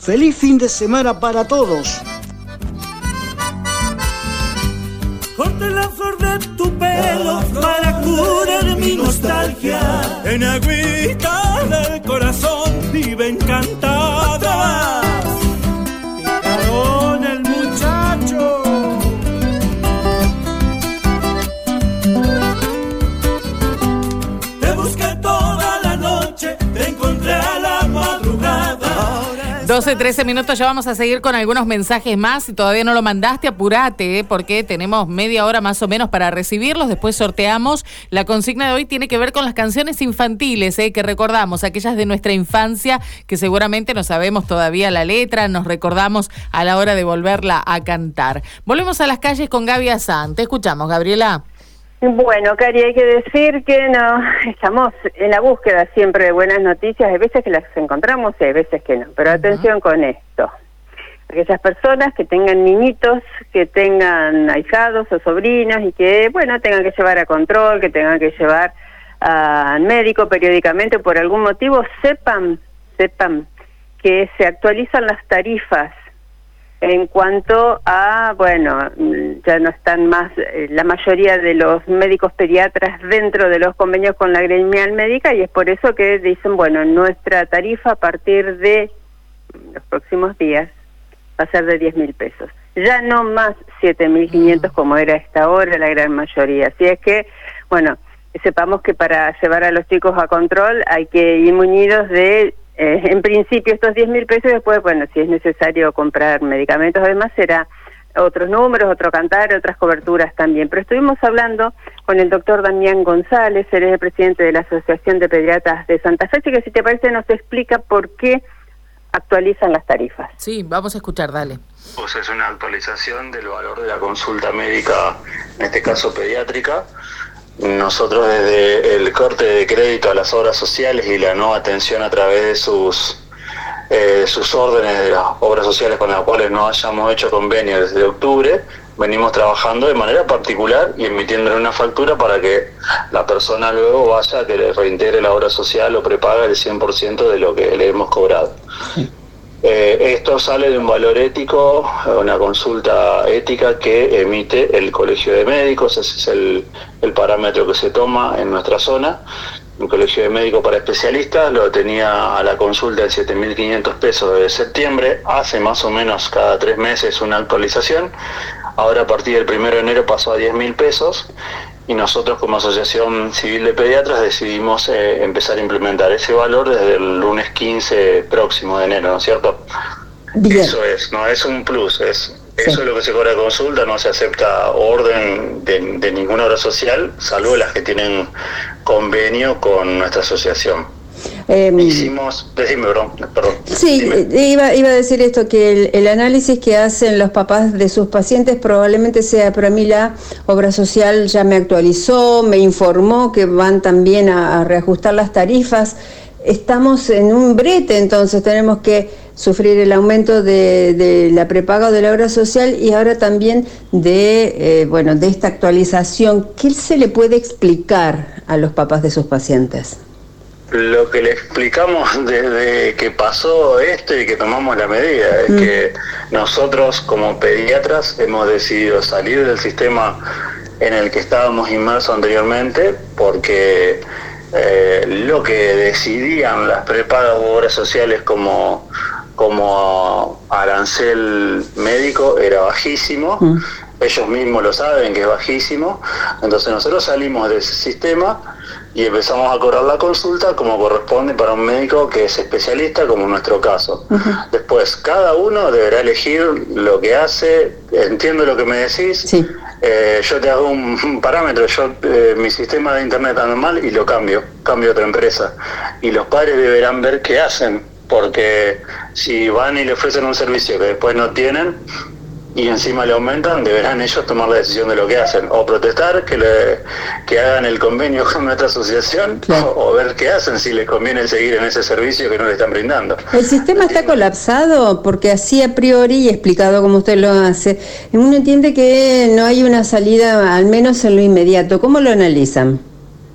¡Feliz fin de semana para todos! Corte la flor de tu pelo para curar mi nostalgia. En agüita del corazón vive encantada. Picarón el muchacho. Te busqué toda la noche, te encontré a la madrugada. 12-13 minutos, ya vamos a seguir con algunos mensajes más. Si todavía no lo mandaste, apurate, porque tenemos media hora más o menos para recibirlos. Después sorteamos. La consigna de hoy tiene que ver con las canciones infantiles, que recordamos, aquellas de nuestra infancia, que seguramente no sabemos todavía la letra, nos recordamos a la hora de volverla a cantar. Volvemos a las calles con Gaby Azán. Te escuchamos, Gabriela. Bueno, Cari, hay que decir que no estamos en la búsqueda siempre de buenas noticias. Hay veces que las encontramos y hay veces que no. Pero atención con esto. Aquellas personas que tengan niñitos, que tengan ahijados o sobrinos y que, bueno, tengan que llevar a control, que tengan que llevar al médico periódicamente por algún motivo, sepan que se actualizan las tarifas. En cuanto a, bueno, ya no están más la mayoría de los médicos pediatras dentro de los convenios con la gremial médica y es por eso que dicen, bueno, nuestra tarifa a partir de los próximos días va a ser de 10.000 pesos. Ya no más 7.500 como era hasta ahora la gran mayoría. Así es que, bueno, sepamos que para llevar a los chicos a control hay que ir munidos de... en principio estos 10.000 pesos, después, bueno, si es necesario comprar medicamentos, además será otros números, otro cantar, otras coberturas también. Pero estuvimos hablando con el doctor Damián González, él es el presidente de la Asociación de Pediatras de Santa Fe, así que si te parece nos explica por qué actualizan las tarifas. Sí, vamos a escuchar, dale. Pues es una actualización del valor de la consulta médica, en este caso pediátrica. Nosotros desde el corte de crédito a las obras sociales y la no atención a través de sus órdenes de las obras sociales con las cuales no hayamos hecho convenio desde octubre, venimos trabajando de manera particular y emitiéndole una factura para que la persona luego vaya a que le reintegre la obra social o prepague el 100% de lo que le hemos cobrado. Esto sale de un valor ético, una consulta ética que emite el Colegio de Médicos, ese es el parámetro que se toma en nuestra zona. Un colegio de médicos para especialistas lo tenía a la consulta en 7.500 pesos desde septiembre, hace más o menos cada 3 meses una actualización, ahora a partir del 1 de enero pasó a 10.000 pesos y nosotros como Asociación Civil de Pediatras decidimos empezar a implementar ese valor desde el lunes 15 próximo de enero, ¿no es cierto? Bien. Eso es, no es un plus, eso es lo que se cobra de consulta, no se acepta orden de ninguna obra social, salvo las que tienen convenio con nuestra asociación. Perdón. Sí, iba a decir esto, que el análisis que hacen los papás de sus pacientes probablemente sea, pero a mí la obra social ya me actualizó, me informó que van también a reajustar las tarifas. Estamos en un brete, entonces tenemos que sufrir el aumento de la prepaga o de la obra social y ahora también de esta actualización. ¿Qué se le puede explicar a los papás de sus pacientes? Lo que le explicamos desde que pasó esto y que tomamos la medida es que nosotros como pediatras hemos decidido salir del sistema en el que estábamos inmersos anteriormente porque lo que decidían las prepagas u obras sociales como arancel médico era bajísimo, ellos mismos lo saben que es bajísimo, entonces nosotros salimos de ese sistema y empezamos a cobrar la consulta como corresponde para un médico que es especialista, como en nuestro caso. Después, cada uno deberá elegir lo que hace. Entiendo lo que me decís. Sí. Yo te hago un parámetro. Mi sistema de internet anda mal y lo cambio a otra empresa. Y los padres deberán ver qué hacen, porque si van y le ofrecen un servicio que después no tienen, y encima le aumentan, deberán ellos tomar la decisión de lo que hacen, o protestar que hagan el convenio con nuestra asociación, claro, o ver qué hacen, si les conviene seguir en ese servicio que no le están brindando. El sistema está colapsado porque así a priori, y explicado como usted lo hace, uno entiende que no hay una salida, al menos en lo inmediato. ¿Cómo lo analizan?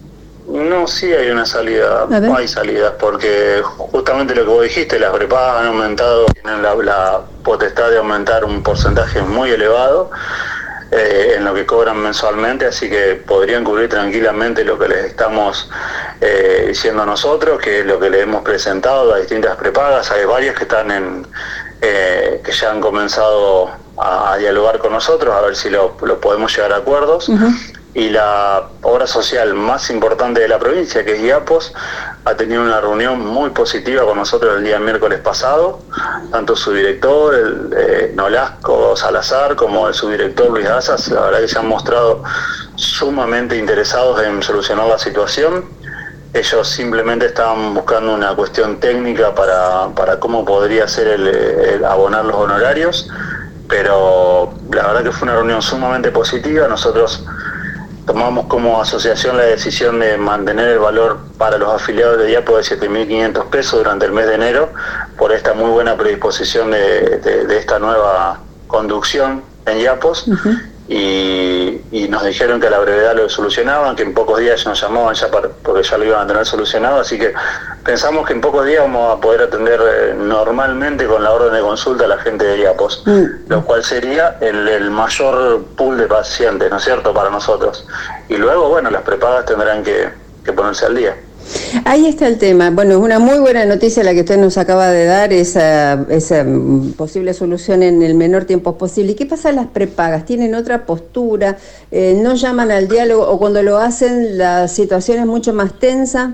No, sí hay una salida, hay salidas, porque justamente lo que vos dijiste, las prepagas han aumentado, tienen la potestad de aumentar un porcentaje muy elevado en lo que cobran mensualmente, así que podrían cubrir tranquilamente lo que les estamos diciendo nosotros, que es lo que le hemos presentado a distintas prepagas. Hay varias que están que ya han comenzado a dialogar con nosotros, a ver si lo podemos llegar a acuerdos. Y la obra social más importante de la provincia, que es IAPOS, ha tenido una reunión muy positiva con nosotros el día miércoles pasado, tanto su director, Nolasco Salazar, como el subdirector Luis Dazas. La verdad que se han mostrado sumamente interesados en solucionar la situación. Ellos simplemente estaban buscando una cuestión técnica para cómo podría ser el abonar los honorarios, pero la verdad que fue una reunión sumamente positiva. Nosotros tomamos como asociación la decisión de mantener el valor para los afiliados de IAPOS de 7.500 pesos durante el mes de enero, por esta muy buena predisposición de esta nueva conducción en IAPOS. Y nos dijeron que a la brevedad lo solucionaban, que en pocos días nos llamaban ya porque ya lo iban a tener solucionado, así que pensamos que en pocos días vamos a poder atender normalmente con la orden de consulta a la gente de IAPOS, lo cual sería el mayor pool de pacientes, ¿no es cierto?, para nosotros. Y luego, bueno, las prepagas tendrán que ponerse al día. Ahí está el tema. Bueno, es una muy buena noticia la que usted nos acaba de dar, esa posible solución en el menor tiempo posible. ¿Y qué pasa en las prepagas? ¿Tienen otra postura? ¿No llaman al diálogo? ¿O cuando lo hacen la situación es mucho más tensa?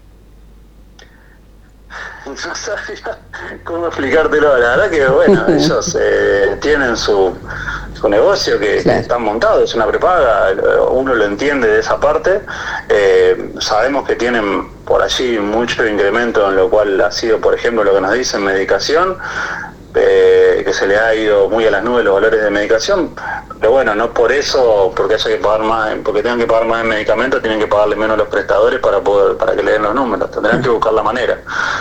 No sabía cómo explicártelo. La verdad que, bueno, ellos tienen su negocio que está montado, es una prepaga, uno lo entiende de esa parte. Sabemos que tienen por allí mucho incremento en lo cual ha sido, por ejemplo, lo que nos dicen medicación, que se le ha ido muy a las nubes los valores de medicación, pero bueno, no por eso, porque haya que pagar más, porque tengan que pagar más en medicamentos, tienen que pagarle menos a los prestadores para que le den los números, tendrán que buscar la manera.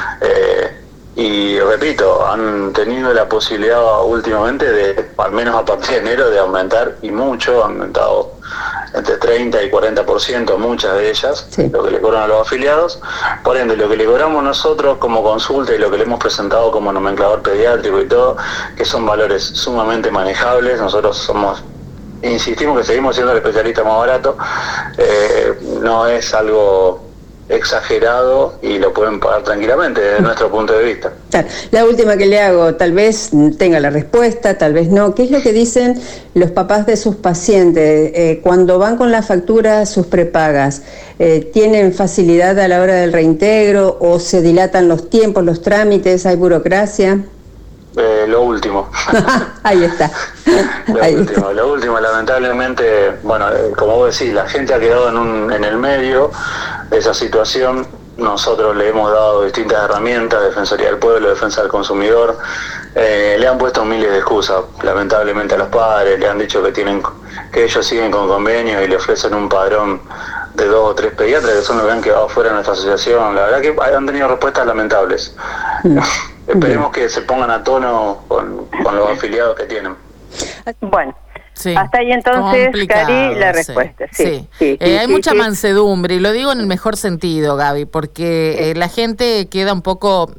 Y repito, han tenido la posibilidad últimamente de, al menos a partir de enero, de aumentar, y mucho, han aumentado entre 30 y 40%, muchas de ellas, lo que le cobran a los afiliados. Por ende, lo que le cobramos nosotros como consulta y lo que le hemos presentado como nomenclador pediátrico y todo, que son valores sumamente manejables. Nosotros insistimos que seguimos siendo el especialista más barato, no es algo exagerado y lo pueden pagar tranquilamente desde nuestro punto de vista. La última que le hago, tal vez tenga la respuesta, tal vez no. ¿Qué es lo que dicen los papás de sus pacientes cuando van con la factura, sus prepagas? ¿Tienen facilidad a la hora del reintegro o se dilatan los tiempos, los trámites, hay burocracia? Lo último. Ahí está. Lo último, lamentablemente, bueno, como vos decís, la gente ha quedado en el medio de esa situación. Nosotros le hemos dado distintas herramientas, Defensoría del Pueblo, Defensa del Consumidor, le han puesto miles de excusas, lamentablemente, a los padres, le han dicho que ellos siguen con convenios y le ofrecen un padrón de 2 o 3 pediatras que son los que han quedado fuera de nuestra asociación. La verdad que han tenido respuestas lamentables. Esperemos que se pongan a tono con los afiliados que tienen. Bueno, hasta ahí entonces, Cari, la respuesta. Sí. Hay mucha mansedumbre, y lo digo en el mejor sentido, Gaby, porque la gente queda un poco,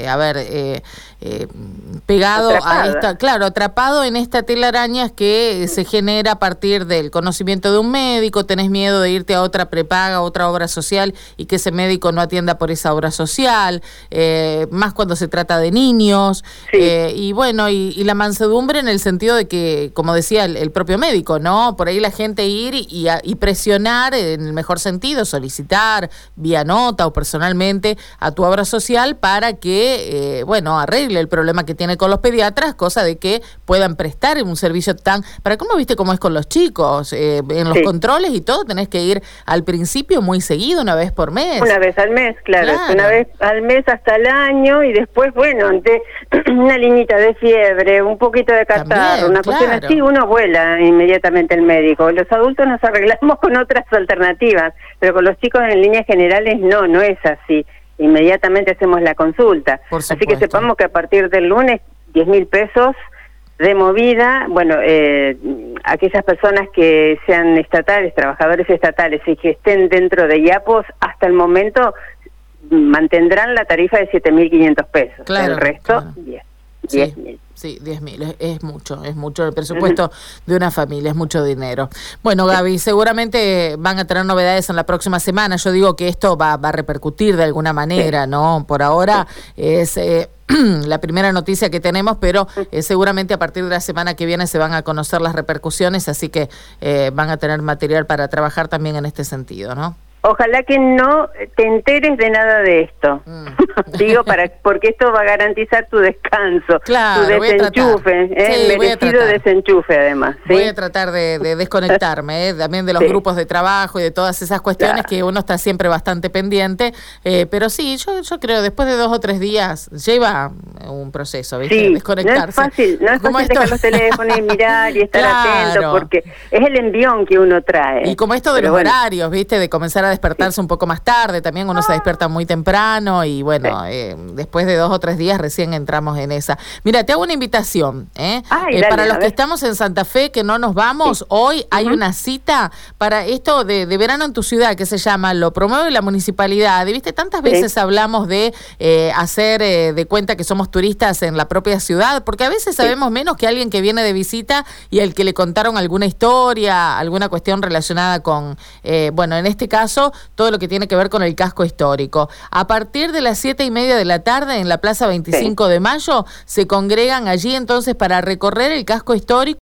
pegado atrapado en esta telaraña que se genera a partir del conocimiento de un médico. Tenés miedo de irte a otra prepaga, otra obra social, y que ese médico no atienda por esa obra social, más cuando se trata de niños, y bueno, y la mansedumbre en el sentido de que, como decía el propio médico, ¿no? Por ahí la gente ir y presionar en el mejor sentido, solicitar vía nota o personalmente a tu obra social para que, arregle el problema que tiene con los pediatras, cosa de que puedan prestar un servicio para cómo viste cómo es con los chicos, en los controles y todo, tenés que ir al principio muy seguido, una vez por mes. Una vez al mes, claro. Una vez al mes hasta el año, y después, ante una liñita de fiebre, un poquito de catarro, una cuestión así, uno vuela inmediatamente al médico. Los adultos nos arreglamos con otras alternativas, pero con los chicos en líneas generales no es así. Inmediatamente hacemos la consulta. Así que sepamos que a partir del lunes, 10.000 pesos de movida. Bueno, aquellas personas que sean estatales, trabajadores estatales y que estén dentro de IAPOS, hasta el momento mantendrán la tarifa de 7.500 pesos. Claro, el resto, claro. 10.000. Sí, 10.000, es mucho el presupuesto de una familia, es mucho dinero. Bueno, Gaby, seguramente van a tener novedades en la próxima semana. Yo digo que esto va a repercutir de alguna manera, ¿no? Por ahora es la primera noticia que tenemos, pero seguramente a partir de la semana que viene se van a conocer las repercusiones, así que van a tener material para trabajar también en este sentido, ¿no? Ojalá que no te enteres de nada de esto. Digo, porque esto va a garantizar tu descanso, claro, tu desenchufe, merecido desenchufe además. ¿sí? Voy a tratar de desconectarme también de los grupos de trabajo y de todas esas cuestiones que uno está siempre bastante pendiente, pero sí, yo creo después de 2 o 3 días lleva un proceso, ¿viste? Sí, desconectarse. No es fácil dejar los teléfonos y mirar y estar atento, porque es el envión que uno trae. Y como esto de los horarios, ¿viste? De comenzar a despertarse un poco más tarde, también uno se despierta muy temprano y bueno, después de 2 o 3 días recién entramos en esa. Mira, te hago una invitación, dale, para los que estamos en Santa Fe, que no nos vamos, hoy hay una cita para esto de verano en tu ciudad, que se llama Lo Promueve la Municipalidad. Y viste, tantas veces hablamos de hacer de cuenta que somos turistas en la propia ciudad, porque a veces sabemos menos que alguien que viene de visita y al que le contaron alguna historia, alguna cuestión relacionada con, bueno, en este caso, todo lo que tiene que ver con el casco histórico. A partir de las 7:30 de la tarde en la Plaza 25 de Mayo se congregan allí entonces para recorrer el casco histórico